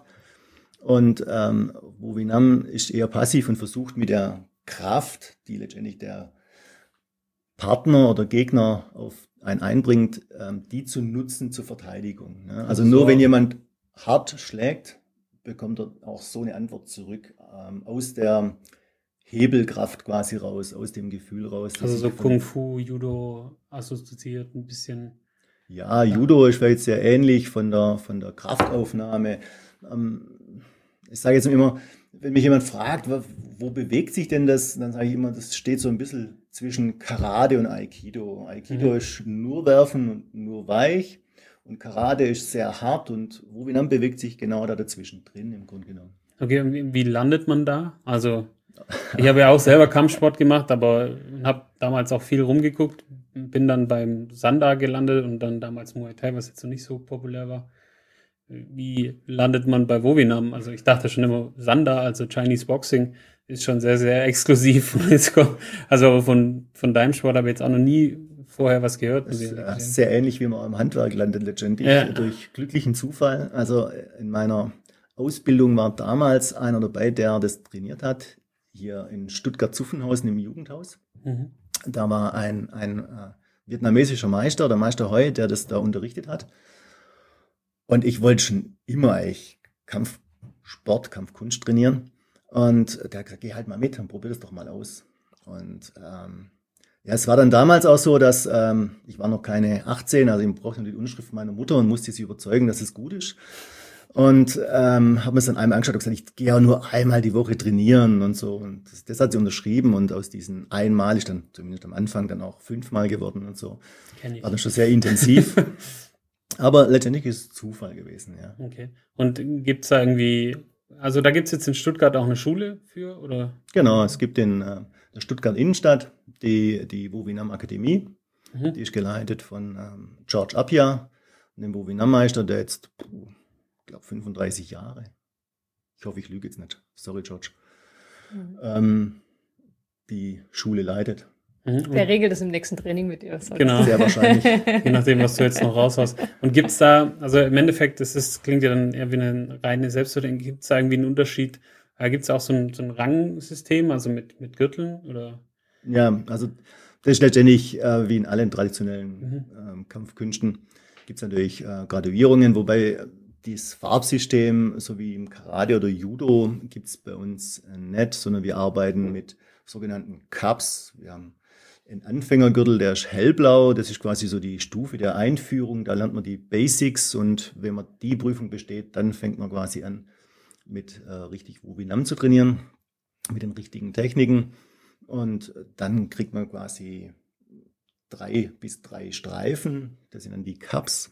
Und ähm, Wowinam ist eher passiv und versucht mit der Kraft, die letztendlich der Partner oder Gegner auf einen einbringt, ähm, die zu nutzen zur Verteidigung. Ne? Also So. nur wenn jemand hart schlägt, bekommt er auch so eine Antwort zurück, ähm, aus der Hebelkraft quasi raus, aus dem Gefühl raus. dass Also so ich von- Kung Fu, Judo assoziiert ein bisschen. Ja, Judo ist vielleicht sehr ähnlich von der, von der Kraftaufnahme. Ähm, ich sage jetzt immer, wenn mich jemand fragt, wo, wo bewegt sich denn das, dann sage ich immer, das steht so ein bisschen zwischen Karate und Aikido. Aikido Mhm. ist nur werfen und nur weich und Karate ist sehr hart und Wowinam bewegt sich genau da dazwischen drin im Grunde genommen. Okay, und wie, wie landet man da? Also ich habe ja auch selber Kampfsport gemacht, aber habe damals auch viel rumgeguckt, bin dann beim Sanda gelandet und dann damals Muay Thai, was jetzt noch nicht so populär war. Wie landet man bei Wowinam? Also ich dachte schon immer, Sanda, also Chinese Boxing, ist schon sehr, sehr exklusiv. Und jetzt kommt- Also von, von deinem Sport habe ich jetzt auch noch nie vorher was gehört. Das muss ist ich äh, ehrlich sagen. sehr ähnlich, wie man im Handwerk landet letztendlich, Ja. durch glücklichen Zufall. Also in meiner Ausbildung war damals einer dabei, der das trainiert hat, hier in Stuttgart-Zuffenhausen im Jugendhaus. Mhm. Da war ein, ein äh, vietnamesischer Meister, der Meister Hoi, der das da unterrichtet hat. Und ich wollte schon immer eigentlich Kampfsport, Kampfkunst trainieren. Und der hat gesagt, geh halt mal mit und probier das doch mal aus. Und ähm, ja, es war dann damals auch so, dass ähm, ich war noch keine achtzehn, also ich brauchte nur die Unterschrift meiner Mutter und musste sie überzeugen, dass es gut ist. Und ähm, habe mir es dann einmal angeschaut und gesagt, ich gehe ja nur einmal die Woche trainieren und so. Und das, das hat sie unterschrieben und aus diesen einmal ist dann zumindest am Anfang dann auch fünfmal geworden und so. Kenn ich. War dann schon sehr intensiv. Aber letztendlich ist es Zufall gewesen, ja. Okay. Und gibt es da irgendwie, also da gibt es jetzt in Stuttgart auch eine Schule für, oder? Genau, es gibt in äh, der Stuttgart Innenstadt die, die Wowinam Akademie. Mhm. Die ist geleitet von ähm, George Appia, dem Wowinam-Meister, der jetzt, puh, ich glaube, fünfunddreißig Jahre. Ich hoffe, ich lüge jetzt nicht. Sorry, George. Mhm. Ähm, die Schule leitet. Mhm. Der regelt es im nächsten Training mit dir. Sorry. Genau. Sehr wahrscheinlich. Je nachdem, was du jetzt noch raushaust. Und gibt es da, also im Endeffekt, das ist, klingt ja dann eher wie eine reine Selbstverteidigung, gibt es da irgendwie einen Unterschied? Äh, gibt es auch so ein, so ein Rangsystem, also mit, mit Gürteln? Oder? Ja, also das ist letztendlich äh, wie in allen traditionellen Mhm. ähm, Kampfkünsten. Gibt es natürlich äh, Graduierungen, wobei dieses Farbsystem, so wie im Karate oder Judo, gibt es bei uns äh, nicht, sondern wir arbeiten mit sogenannten Cups. Wir haben einen Anfängergürtel, der ist hellblau, das ist quasi so die Stufe der Einführung, da lernt man die Basics und wenn man die Prüfung besteht, dann fängt man quasi an mit äh, richtig Wowinam zu trainieren, mit den richtigen Techniken und dann kriegt man quasi drei bis drei Streifen, das sind dann die Cups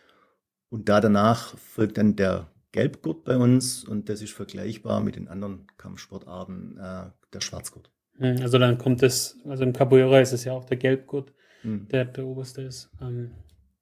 und da danach folgt dann der Gelbgurt bei uns und das ist vergleichbar mit den anderen Kampfsportarten, äh, der Schwarzgurt. Mhm. Also dann kommt das, also im Capoeira ist es ja auch der Gelbgurt, Hm. der der oberste ist. Ähm,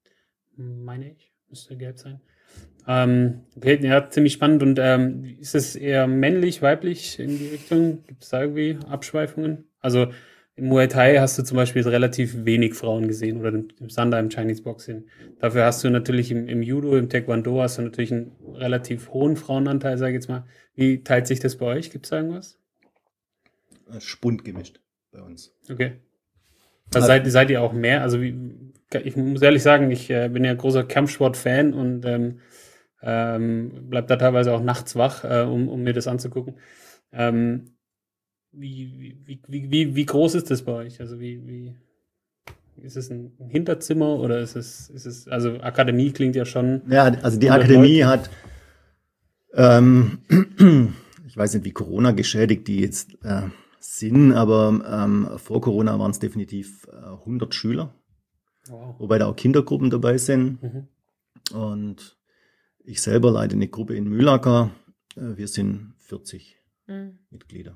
meine ich, müsste gelb sein. Ähm, okay, ja, ziemlich spannend. Und ähm, ist es eher männlich, weiblich in die Richtung? Gibt es da irgendwie Abschweifungen? Also im Muay Thai hast du zum Beispiel relativ wenig Frauen gesehen oder im, im Sanda, im Chinese Boxing. Dafür hast du natürlich im, im Judo, im Taekwondo hast du natürlich einen relativ hohen Frauenanteil, sage ich jetzt mal. Wie teilt sich das bei euch? Gibt es da irgendwas? Spund gemischt bei uns. Okay. Also seid, seid ihr auch mehr? Also wie, ich muss ehrlich sagen, ich äh, bin ja großer Kampfsport-Fan und ähm, ähm, bleib da teilweise auch nachts wach, äh, um, um mir das anzugucken. Ähm, wie, wie, wie, wie, wie groß ist das bei euch? Also wie, wie ist es ein Hinterzimmer oder ist es, ist es, also Akademie klingt ja schon. Ja, also die hundert Akademie Leute. hat, ähm, ich weiß nicht, wie Corona geschädigt die jetzt äh, sind, aber ähm, vor Corona waren es definitiv äh, hundert Schüler, Wow. wobei da auch Kindergruppen dabei sind. Mhm. Und ich selber leite eine Gruppe in Mühlacker. Äh, wir sind vierzig mhm. Mitglieder.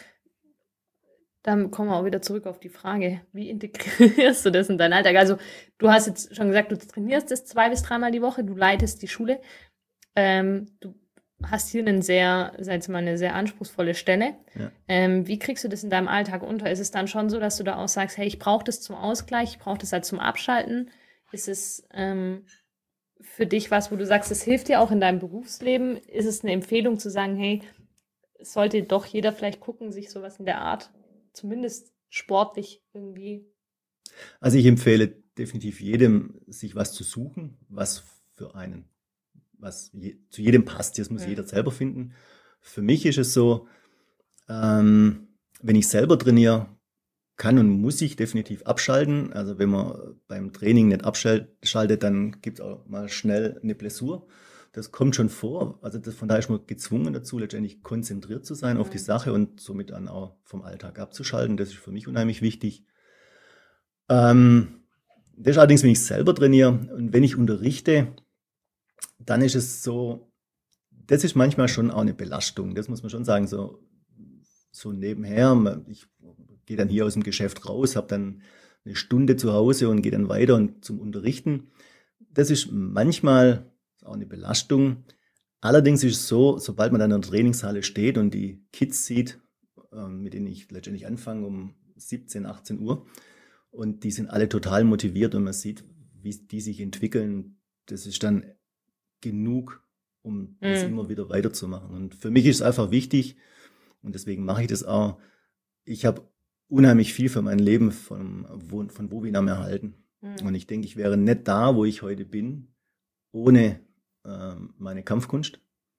Dann kommen wir auch wieder zurück auf die Frage, wie integrierst du das in deinen Alltag? Also du hast jetzt schon gesagt, du trainierst das zwei bis dreimal die Woche, du leitest die Schule. Ähm, du hast hier einen sehr, sag mal, eine sehr anspruchsvolle Stelle. Ja. Ähm, wie kriegst du das in deinem Alltag unter? Ist es dann schon so, dass du da auch sagst, hey, ich brauche das zum Ausgleich, ich brauche das halt zum Abschalten? Ist es ähm, für dich was, wo du sagst, es hilft dir auch in deinem Berufsleben? Ist es eine Empfehlung zu sagen, hey, es sollte doch jeder vielleicht gucken, sich sowas in der Art zumindest sportlich irgendwie? Also ich empfehle definitiv jedem, sich was zu suchen, was für einen, was je, zu jedem passt. Das muss ja. jeder selber finden. Für mich ist es so, ähm, wenn ich selber trainiere, kann und muss ich definitiv abschalten. Also wenn man beim Training nicht abschaltet, dann gibt es auch mal schnell eine Blessur. Das kommt schon vor. Also das, von daher ist man gezwungen dazu, letztendlich konzentriert zu sein auf die Sache und somit dann auch vom Alltag abzuschalten. Das ist für mich unheimlich wichtig. Ähm, das ist allerdings, wenn ich selber trainiere und wenn ich unterrichte, dann ist es so, das ist manchmal schon auch eine Belastung. Das muss man schon sagen, so, so nebenher. Ich gehe dann hier aus dem Geschäft raus, habe dann eine Stunde zu Hause und gehe dann weiter und zum Unterrichten. Das ist manchmal auch eine Belastung. Allerdings ist es so, sobald man dann in der Trainingshalle steht und die Kids sieht, mit denen ich letztendlich anfange um siebzehn, achtzehn Uhr, und die sind alle total motiviert und man sieht, wie die sich entwickeln, das ist dann genug, um mhm. das immer wieder weiterzumachen. Und für mich ist es einfach wichtig, und deswegen mache ich das auch, ich habe unheimlich viel für mein Leben von, von Wowinam erhalten. Mhm. Und ich denke, ich wäre nicht da, wo ich heute bin, ohne äh, meine Kampfkunst.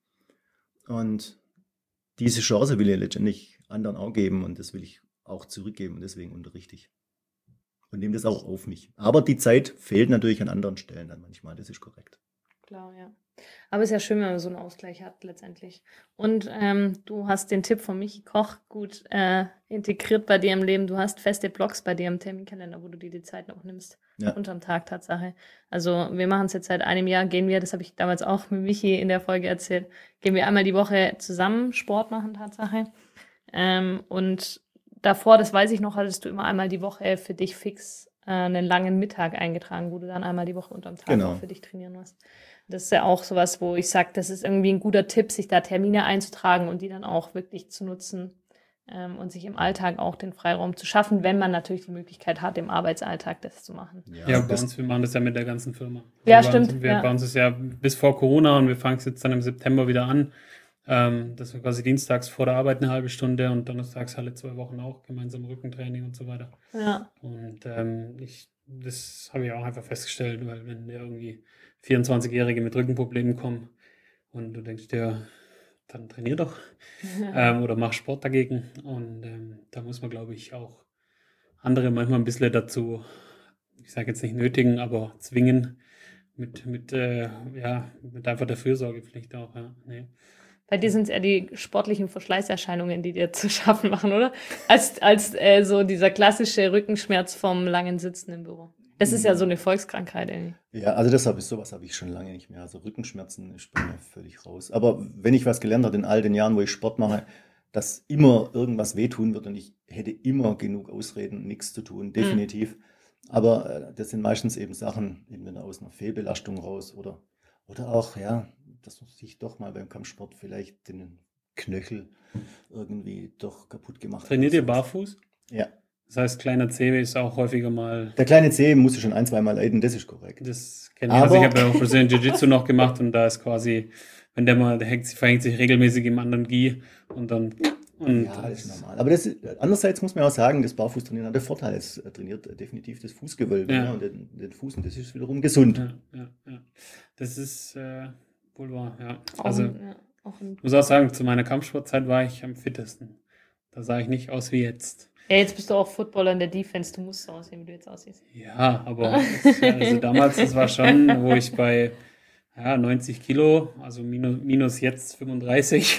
Und diese Chance will ich letztendlich anderen auch geben und das will ich auch zurückgeben und deswegen unterrichte ich. Und nehme das auch auf mich. Aber die Zeit fehlt natürlich an anderen Stellen dann manchmal, das ist korrekt. Klar, ja. Aber es ist ja schön, wenn man so einen Ausgleich hat letztendlich. Und ähm, du hast den Tipp von Michi Koch gut äh, integriert bei dir im Leben. Du hast feste Blocks bei dir im Terminkalender, wo du dir die Zeit noch nimmst. Ja. Unterm Tag, Tatsache. Also wir machen es jetzt seit einem Jahr, gehen wir, das habe ich damals auch mit Michi in der Folge erzählt, gehen wir einmal die Woche zusammen Sport machen, Tatsache. Ähm, und davor, das weiß ich noch, hattest du immer einmal die Woche für dich fix äh, einen langen Mittag eingetragen, wo du dann einmal die Woche unterm Tag genau. auch für dich trainieren musst. Das ist ja auch sowas, wo ich sage, das ist irgendwie ein guter Tipp, sich da Termine einzutragen und die dann auch wirklich zu nutzen ähm, und sich im Alltag auch den Freiraum zu schaffen, wenn man natürlich die Möglichkeit hat, im Arbeitsalltag das zu machen. Ja, ja bei uns, wir machen das ja mit der ganzen Firma. Ja, also stimmt. Bei uns, wir, ja. bei uns ist ja bis vor Corona und wir fangen es jetzt dann im September wieder an. Ähm, das war quasi dienstags vor der Arbeit eine halbe Stunde und donnerstags alle zwei Wochen auch gemeinsam Rückentraining und so weiter. Ja. Und ähm, ich, das habe ich auch einfach festgestellt, weil wenn irgendwie vierundzwanzigjährige mit Rückenproblemen kommen und du denkst dir, dann trainier doch ähm, oder mach Sport dagegen. Und ähm, da muss man, glaube ich, auch andere manchmal ein bisschen dazu, ich sage jetzt nicht nötigen, aber zwingen mit, mit, äh, ja, mit einfach der Fürsorgepflicht auch. Ja. Nee. Bei dir sind es eher die sportlichen Verschleißerscheinungen, die dir zu schaffen machen, oder? Als, als äh, so dieser klassische Rückenschmerz vom langen Sitzen im Büro. Das ist ja so eine Volkskrankheit, ey. Ja, also das habe ich, sowas habe ich schon lange nicht mehr. Also Rückenschmerzen ist bei mir völlig raus. Aber wenn ich was gelernt habe in all den Jahren, wo ich Sport mache, dass immer irgendwas wehtun wird und ich hätte immer genug Ausreden, nichts zu tun, definitiv. Mhm. Aber äh, das sind meistens eben Sachen, eben aus einer Fehlbelastung raus oder, oder auch, ja, dass man sich doch mal beim Kampfsport vielleicht den Knöchel irgendwie doch kaputt gemacht hat. Trainiert ihr barfuß? Ja. Das heißt, kleiner Zeh ist auch häufiger mal... Der kleine Zeh musste schon ein, zwei Mal leiden, das ist korrekt. Das kenne ich. Also ich habe ja auch Brazilian Jiu-Jitsu noch gemacht und da ist quasi, wenn der mal, der hängt, verhängt sich regelmäßig im anderen Gi und dann... Und ja, das ist normal. Aber das, andererseits muss man auch sagen, das Barfußtrainieren hat der Vorteil, es trainiert definitiv das Fußgewölbe ja. Ja, und den, den Fuß und das ist wiederum gesund. Ja, ja, ja. Das ist äh, wohl wahr, ja. Auch, also ja, auch ich muss auch sagen, zu meiner Kampfsportzeit war ich am fittesten. Da sah ich nicht aus wie jetzt. Ja, jetzt bist du auch Footballer in der Defense, du musst so aussehen, wie du jetzt aussiehst. Ja, aber das, also damals, das war schon, wo ich bei ja, neunzig Kilo, also minus, minus jetzt fünfunddreißig.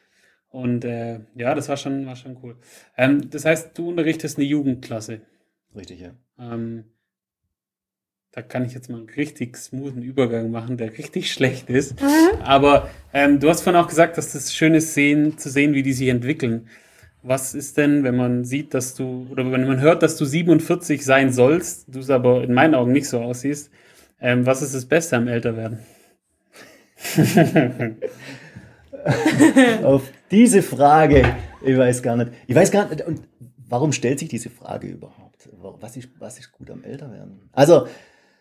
Und äh, ja, das war schon, war schon cool. Ähm, das heißt, du unterrichtest eine Jugendklasse. Richtig, ja. Ähm, da kann ich jetzt mal einen richtig smoothen Übergang machen, der richtig schlecht ist. Mhm. Aber ähm, du hast vorhin auch gesagt, dass das schön ist, sehen, zu sehen, wie die sich entwickeln. Was ist denn, wenn man sieht, dass du, oder wenn man hört, dass du siebenundvierzig sein sollst, du es aber in meinen Augen nicht so aussiehst, ähm, was ist das Beste am Älterwerden? Auf diese Frage, ich weiß gar nicht. Ich weiß gar nicht, und warum stellt sich diese Frage überhaupt? Was ist, was ist gut am Älterwerden? Also,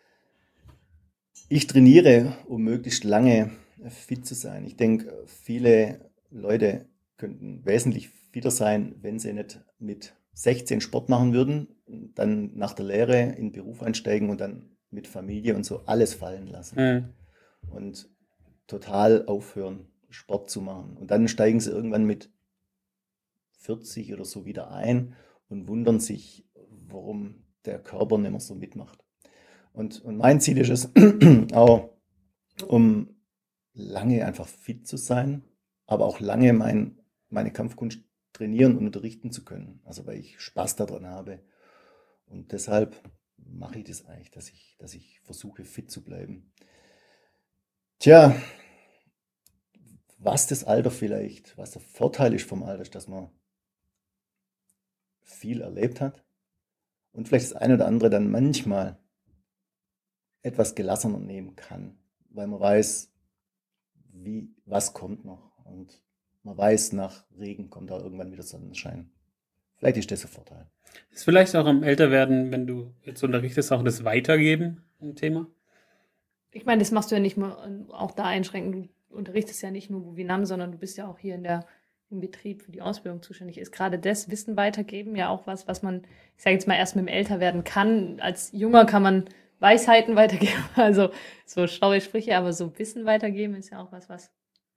ich trainiere, um möglichst lange fit zu sein. Ich denke, viele Leute könnten wesentlich fitter sein, wenn sie nicht mit sechzehn Sport machen würden, dann nach der Lehre in den Beruf einsteigen und dann mit Familie und so alles fallen lassen. Mhm. Und total aufhören, Sport zu machen. Und dann steigen sie irgendwann mit vierzig oder so wieder ein und wundern sich, warum der Körper nicht mehr so mitmacht. Und, und mein Ziel ist es, auch um lange einfach fit zu sein, aber auch lange mein, meine Kampfkunst trainieren und unterrichten zu können. Also weil ich Spaß daran habe. Und deshalb mache ich das eigentlich, dass ich, dass ich versuche, fit zu bleiben. Tja, was das Alter vielleicht, was der Vorteil ist vom Alter, ist, dass man viel erlebt hat und vielleicht das eine oder andere dann manchmal etwas gelassener nehmen kann, weil man weiß, wie, was kommt noch, und man weiß, nach Regen kommt da irgendwann wieder Sonnenschein. Vielleicht ist das ein Vorteil. Ist vielleicht auch am Älterwerden, wenn du jetzt unterrichtest, auch das Weitergeben ein Thema? Ich meine, das machst du ja nicht nur auch da einschränken. Du unterrichtest ja nicht nur Bubinam, sondern du bist ja auch hier in der, im Betrieb für die Ausbildung zuständig. Ist gerade das Wissen weitergeben ja auch was, was man, ich sage jetzt mal, erst mit dem Älterwerden kann. Als Junger kann man Weisheiten weitergeben, also so schlaue Sprüche, aber so Wissen weitergeben ist ja auch was, was.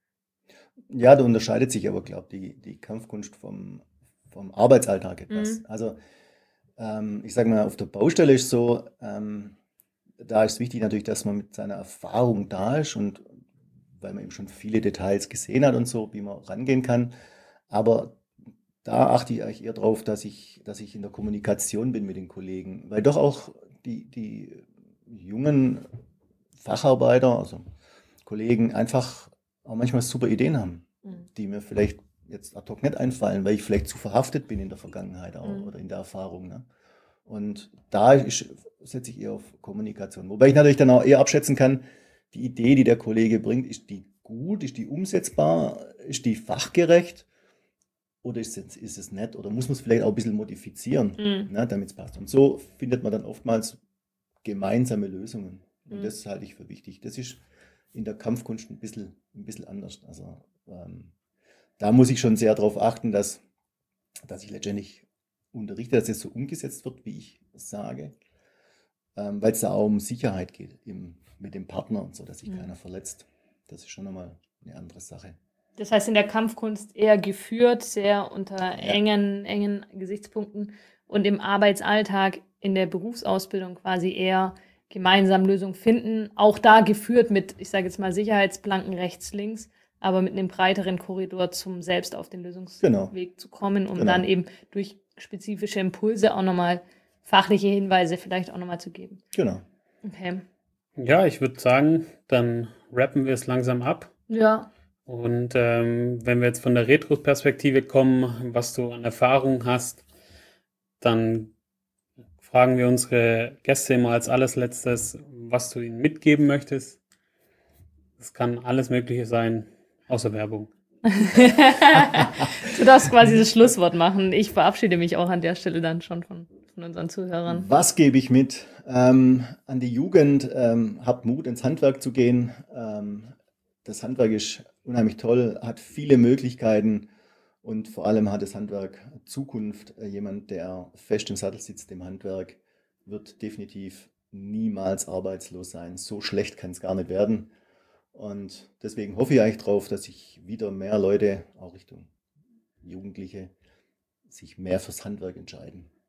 Ja, da unterscheidet sich aber, glaube ich, die, die Kampfkunst vom, vom Arbeitsalltag etwas. Mhm. Also ähm, ich sage mal, auf der Baustelle ist so, ähm, da ist wichtig natürlich, dass man mit seiner Erfahrung da ist und weil man eben schon viele Details gesehen hat und so, wie man rangehen kann. Aber da achte ich eigentlich eher drauf, dass ich, dass ich in der Kommunikation bin mit den Kollegen, weil doch auch die, die jungen Facharbeiter, also Kollegen, einfach auch manchmal super Ideen haben, mhm. die mir vielleicht jetzt ad hoc nicht einfallen, weil ich vielleicht zu verhaftet bin in der Vergangenheit auch, mhm. oder in der Erfahrung. Ne? Und da ist, setze ich eher auf Kommunikation. Wobei ich natürlich dann auch eher abschätzen kann, die Idee, die der Kollege bringt, ist die gut, ist die umsetzbar, ist die fachgerecht oder ist es, ist es nett oder muss man es vielleicht auch ein bisschen modifizieren, mhm. ne, damit es passt. Und so findet man dann oftmals gemeinsame Lösungen. Und mhm. das halte ich für wichtig. Das ist in der Kampfkunst ein bisschen, ein bisschen anders. Also ähm, da muss ich schon sehr darauf achten, dass, dass ich letztendlich unterrichte, dass es so umgesetzt wird, wie ich es sage, ähm, weil es da auch um Sicherheit geht im, mit dem Partner und so, dass sich mhm. keiner verletzt. Das ist schon nochmal eine andere Sache. Das heißt, in der Kampfkunst eher geführt, sehr unter ja. engen, engen Gesichtspunkten und im Arbeitsalltag, in der Berufsausbildung quasi eher gemeinsam Lösungen finden. Auch da geführt mit, ich sage jetzt mal, Sicherheitsplanken rechts, links, aber mit einem breiteren Korridor zum selbst auf den Lösungsweg genau. zu kommen, um genau. dann eben durch spezifische Impulse auch nochmal fachliche Hinweise vielleicht auch nochmal zu geben. Genau. Okay. Ja, ich würde sagen, dann rappen wir es langsam ab. Ja. Und ähm, wenn wir jetzt von der Retro-Perspektive kommen, was du an Erfahrung hast, dann fragen wir unsere Gäste immer als alles Letztes, was du ihnen mitgeben möchtest. Das kann alles Mögliche sein, außer Werbung. Du darfst quasi das Schlusswort machen. Ich verabschiede mich auch an der Stelle dann schon von, von unseren Zuhörern. Was gebe ich mit ähm, an die Jugend? Ähm, habt Mut, ins Handwerk zu gehen. Ähm, das Handwerk ist unheimlich toll, hat viele Möglichkeiten und vor allem hat das Handwerk Zukunft. Äh, jemand, der fest im Sattel sitzt im Handwerk, wird definitiv niemals arbeitslos sein. So schlecht kann es gar nicht werden. Und deswegen hoffe ich eigentlich drauf, dass sich wieder mehr Leute, auch Richtung Jugendliche, sich mehr fürs Handwerk entscheiden.